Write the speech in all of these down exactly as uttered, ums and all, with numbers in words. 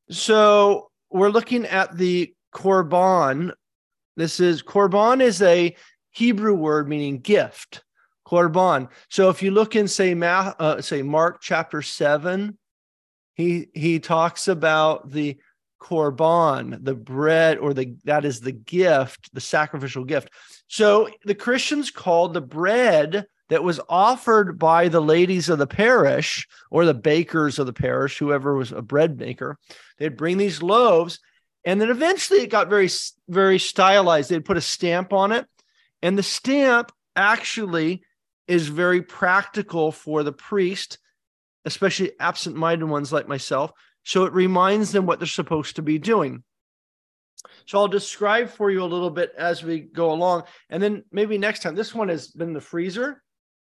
So we're looking at the korban. This is korban is a Hebrew word meaning gift. Korban. So if you look in say Ma, uh, say Mark chapter seven, he he talks about the korban, the bread, or the that is the gift, the sacrificial gift. So the Christians called the bread that was offered by the ladies of the parish or the bakers of the parish, whoever was a bread maker, they'd bring these loaves, and then eventually it got very, very stylized. They'd put a stamp on it, and the stamp actually is very practical for the priest, especially absent-minded ones like myself. So it reminds them what they're supposed to be doing. So I'll describe for you a little bit as we go along. And then maybe next time, this one has been in the freezer.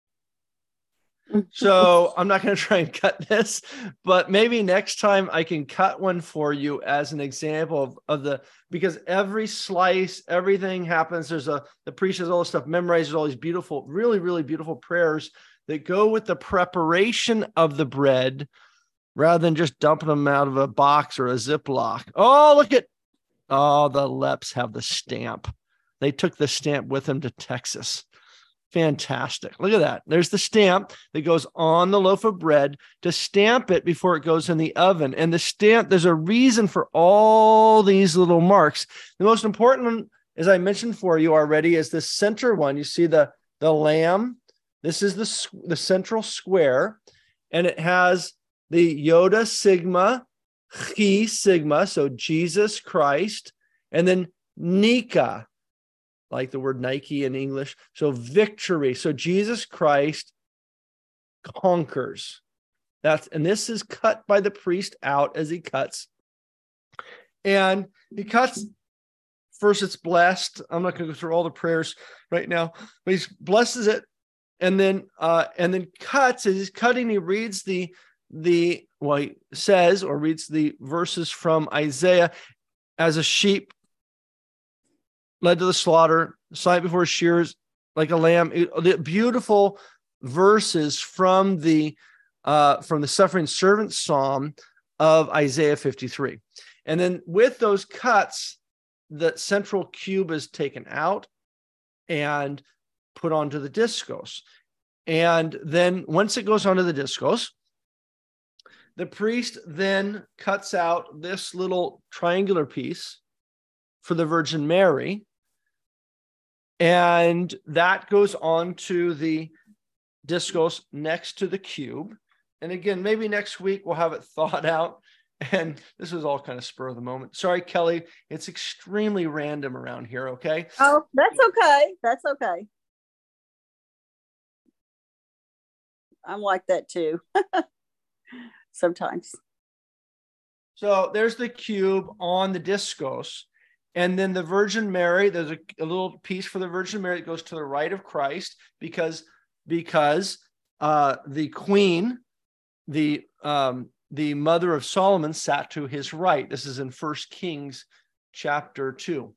So I'm not going to try and cut this, but maybe next time I can cut one for you as an example of, of the, because every slice, everything happens. There's a, the priest has all this stuff memorized, all these beautiful, really, really beautiful prayers that go with the preparation of the bread rather than just dumping them out of a box or a Ziploc. Oh, look at, oh, the Leps have the stamp. They took the stamp with them to Texas. Fantastic. Look at that. There's the stamp that goes on the loaf of bread to stamp it before it goes in the oven. And the stamp, there's a reason for all these little marks. The most important one, as I mentioned for you already, is this center one. You see the, the lamb. This is the, the central square, and it has the Yoda Sigma, Chi Sigma, so Jesus Christ, and then Nika, like the word Nike in English. So victory. So Jesus Christ conquers. That's, and this is cut by the priest out as he cuts. And he cuts, first it's blessed. I'm not going to go through all the prayers right now, but he blesses it. And then, uh, and then cuts, as he's cutting, he reads the, the, well, he says, or reads the verses from Isaiah, as a sheep led to the slaughter, sight before shears like a lamb. It, the beautiful verses from the uh, from the suffering servant psalm of Isaiah fifty-three. And then with those cuts, the central cube is taken out and put onto the discos. And then once it goes onto the discos, the priest then cuts out this little triangular piece for the Virgin Mary. And that goes on to the discos next to the cube. And again, maybe next week we'll have it thought out. And this was all kind of spur of the moment. Sorry, Kelly. It's extremely random around here, okay? Oh, that's okay. That's okay. I'm like that too. Sometimes. So there's the cube on the discos. And then the Virgin Mary, there's a, a little piece for the Virgin Mary that goes to the right of Christ because, because uh, the queen, the um, the mother of Solomon, sat to his right. This is in First Kings chapter two.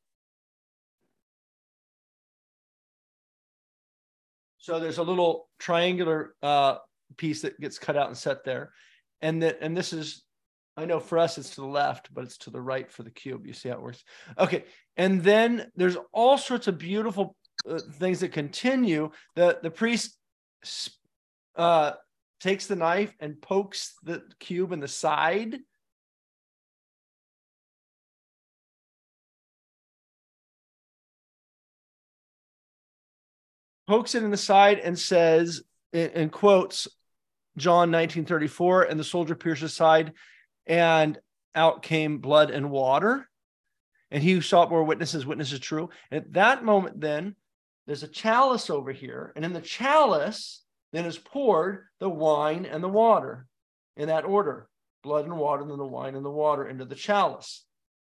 So there's a little triangular uh, piece that gets cut out and set there. And, that, and this is, I know for us it's to the left, but it's to the right for the cube. You see how it works? Okay. And then there's all sorts of beautiful uh, things that continue. The, the priest uh, takes the knife and pokes the cube in the side. Pokes it in the side and says, in, in quotes, John nineteen thirty-four, and the soldier pierced his side, and out came blood and water. And he who saw it bore witnesses, witnesses true. And at that moment, then, there's a chalice over here. And in the chalice, then is poured the wine and the water in that order. Blood and water, and then the wine and the water into the chalice.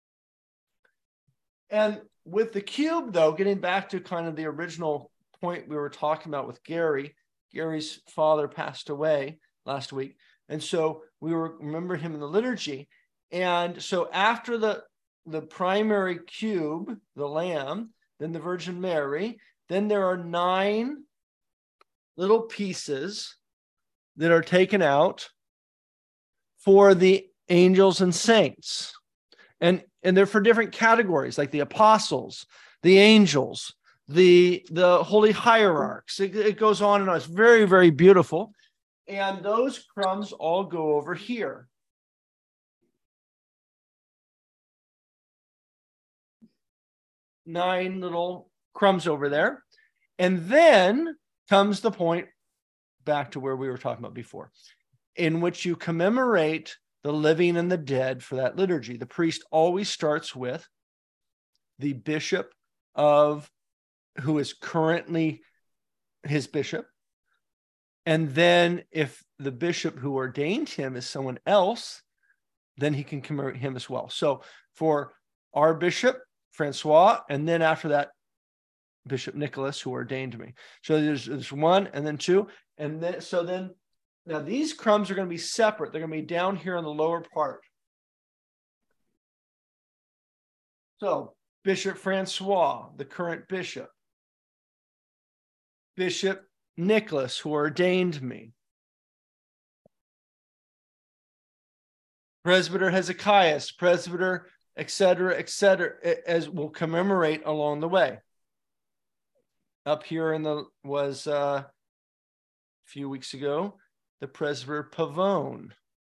And with the cube, though, getting back to kind of the original point we were talking about with Gary, Gary's father passed away last week. And so we were remember him in the liturgy. And so after the, the primary cube, the lamb, then the Virgin Mary, then there are nine little pieces that are taken out for the angels and saints. And, and they're for different categories, like the apostles, the angels, the, the holy hierarchs. It, it goes on and on. It's very, very beautiful. And those crumbs all go over here. Nine little crumbs over there. And then comes the point back to where we were talking about before, in which you commemorate the living and the dead for that liturgy. The priest always starts with the bishop of who is currently his bishop. And then if the bishop who ordained him is someone else, then he can commemorate him as well. So for our bishop, Francois, and then after that, Bishop Nicholas, who ordained me. So there's, there's one and then two. And then, so then, now these crumbs are going to be separate. They're going to be down here in the lower part. So Bishop Francois, the current bishop. Bishop Nicholas, who ordained me. Presbyter Hezekiah, Presbyter, et cetera, et cetera, as we'll commemorate along the way. Up here in the was uh, a few weeks ago, the Presbyter Pavone,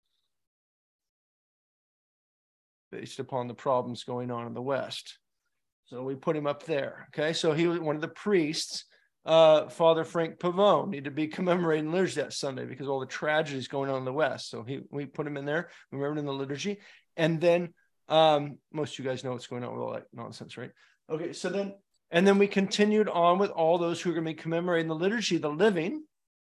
based upon the problems going on in the West. So we put him up there. Okay, so he was one of the priests. Uh, Father Frank Pavone needed to be commemorated in liturgy that Sunday because of all the tragedies going on in the West. So he we put him in there. We remembered in the liturgy, and then um, most of you guys know what's going on with all that nonsense, right? Okay, so then. And then we continued on with all those who are going to be commemorating the liturgy, the living.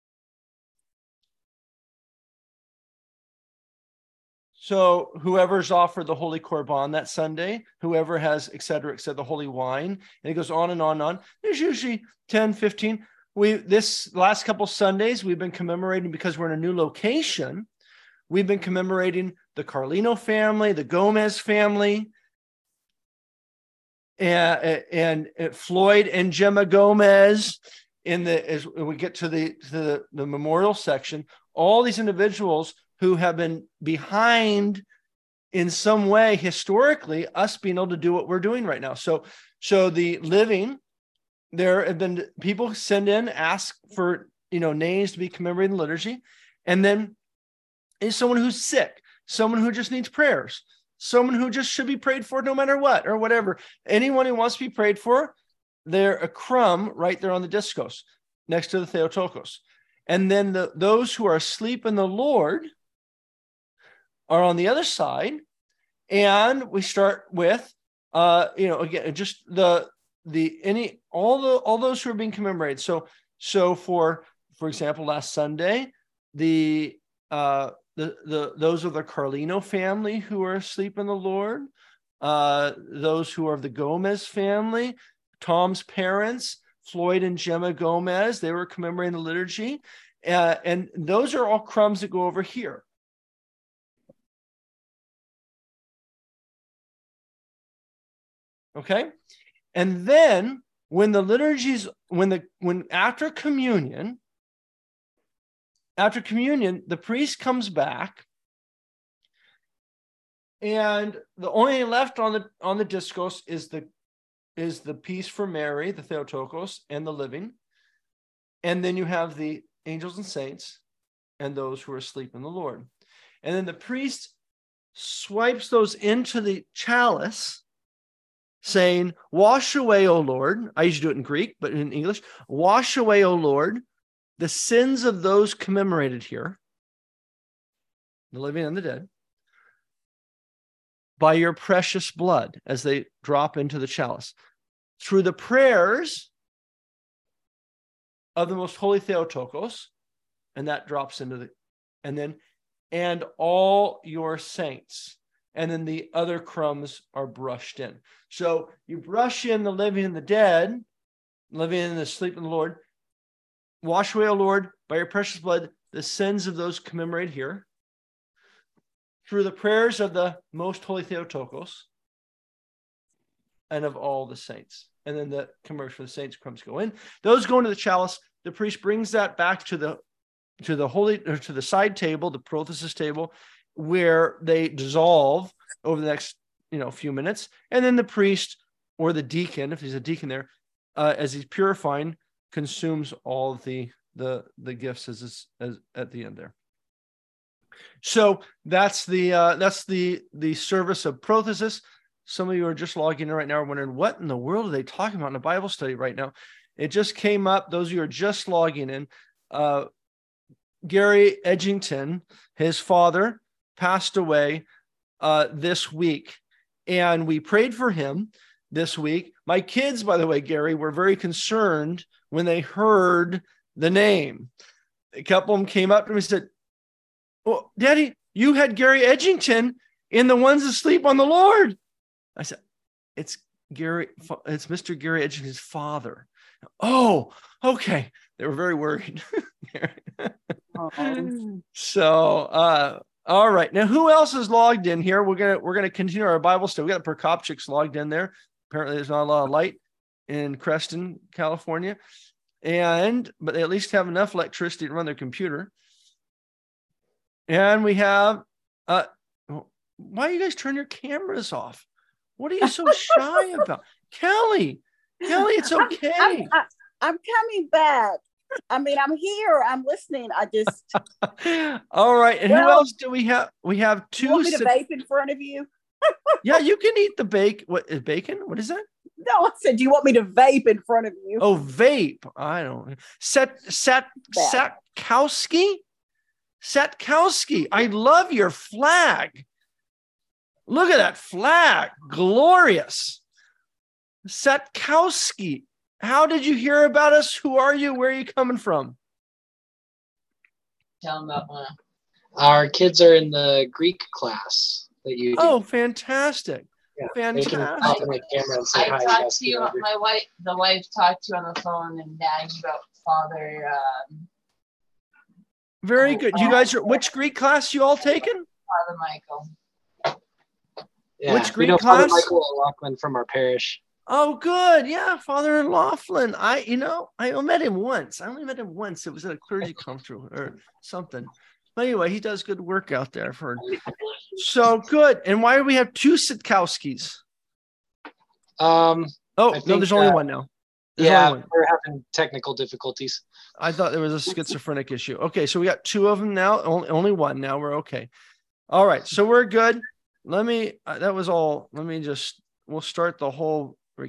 So whoever's offered the Holy Korban that Sunday, whoever has, et cetera, et cetera, the holy wine, and it goes on and on and on. There's usually ten, fifteen. We, this last couple Sundays, we've been commemorating because we're in a new location. We've been commemorating the Carlino family, the Gomez family, And, and, and Floyd and Gemma Gomez in the, as we get to the, to the, the memorial section, all these individuals who have been behind in some way, historically, us being able to do what we're doing right now. So, so the living, there have been people send in, ask for, you know, names to be commemorated in liturgy. And then is someone who's sick, someone who just needs prayers, someone who just should be prayed for no matter what, or whatever. Anyone who wants to be prayed for, they're a crumb right there on the discos next to the Theotokos. And then the, those who are asleep in the Lord are on the other side. And we start with, uh, you know, again, just the, the, any, all the, all those who are being commemorated. So, so for, for example, last Sunday, the, uh, The, the those of the Carlino family who are asleep in the Lord, uh, those who are of the Gomez family, Tom's parents, Floyd and Gemma Gomez, they were commemorating the liturgy. Uh, and those are all crumbs that go over here. Okay. And then when the liturgies, when the, when after communion, After communion, the priest comes back, and the only thing left on the on the discos is the is the piece for Mary, the Theotokos, and the living, and then you have the angels and saints, and those who are asleep in the Lord, and then the priest swipes those into the chalice, saying, "Wash away, O Lord." I usually do it in Greek, but in English, "Wash away, O Lord, the sins of those commemorated here, the living and the dead, by your precious blood," as they drop into the chalice, "through the prayers of the most holy Theotokos," and that drops into the, and then, "and all your saints," and then the other crumbs are brushed in. So you brush in the living and the dead, living in the sleep in the Lord. "Wash away, O Lord, by your precious blood, the sins of those commemorated here, through the prayers of the most holy Theotokos, and of all the saints." And then the commemoration for the saints crumbs go in. Those go into the chalice. The priest brings that back to the to the holy or to the side table, the prothesis table, where they dissolve over the next, you know, few minutes. And then the priest or the deacon, if he's a deacon there, uh, as he's purifying, consumes all of the, the, the gifts as, as at the end there. So that's the, uh, that's the, the service of prothesis. Some of you are just logging in right now are wondering, what in the world are they talking about in a Bible study right now? It just came up. Those of you who are just logging in, uh, Gary Edgington, his father, passed away uh, this week, and we prayed for him this week. My kids, by the way, Gary, were very concerned when they heard the name. A couple of them came up to me and said, "Well, Daddy, you had Gary Edgington in The Ones Asleep on the Lord." I said, "It's Gary, it's Mister Gary Edgington's father." "Oh, okay." They were very worried. So, uh, all right. Now, who else is logged in here? We're gonna we're gonna continue our Bible study. We got Prokopchik's logged in there. Apparently, there's not a lot of light in Creston, California, and but they at least have enough electricity to run their computer. And we have. Uh, why you guys turn your cameras off? What are you so shy about, Kelly? Kelly, it's okay. I'm, I'm, I'm coming back. I mean, I'm here. I'm listening. I just. All right. And well, who else do we have? We have two. You want me to vape in front of you? Yeah, you can eat the bake. What is bacon? What is that? No, I said, do you want me to vape in front of you? Oh, vape. I don't. Set Set Satkowski. Satkowski. I love your flag. Look at that flag. Glorious. Satkowski. How did you hear about us? Who are you? Where are you coming from? Tell them about one. Our kids are in the Greek class that you do. Oh, fantastic. Yeah, fantastic. I, I talked to you, my wife, the wife talked to you on the phone and nagged about Father. Um, Very good. You guys are, which Greek class you all taken? Father Michael. Yeah, which Greek we know class? Father Michael Laughlin from our parish. Oh, good. Yeah, Father Laughlin. I, you know, I met him once. I only met him once. It was at a clergy conference or something. But anyway, he does good work out there. I've heard. So good. And why do we have two Satkowskis? Um. Oh, think, no, there's only uh, one now. There's yeah, only one. we're having technical difficulties. I thought there was a schizophrenic issue. Okay, so we got two of them now. Only, only one now. We're okay. All right, so we're good. Let me. Uh, that was all. Let me just. We'll start the whole